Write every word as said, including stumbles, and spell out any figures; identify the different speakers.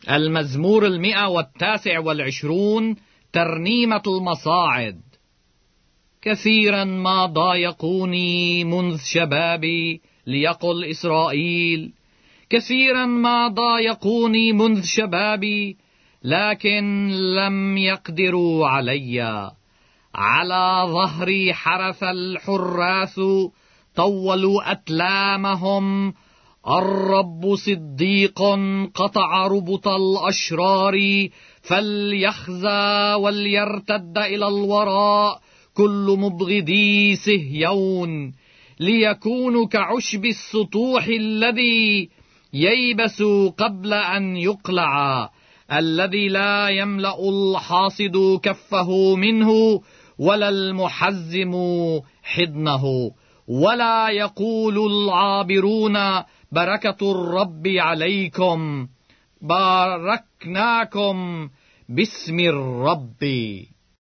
Speaker 1: المزمور المئة والتاسع والعشرون، ترنيمة المصاعد. كثيرا ما ضايقوني منذ شبابي، ليقل إسرائيل. كثيرا ما ضايقوني منذ شبابي، لكن لم يقدروا علي. على ظهري حرث الحراث، طولوا أتلامهم. الرب صديق، قطع ربط الأشرار. فليخزى وليرتد إلى الوراء كل مبغضي صهيون، ليكونوا كعشب السطوح الذي ييبس قبل أن يقلع، الذي لا يملأ الحاصد كفه منه، ولا المحزم حضنه، ولا يقول العابرون بركة الرب عليكم، باركناكم باسم الرب.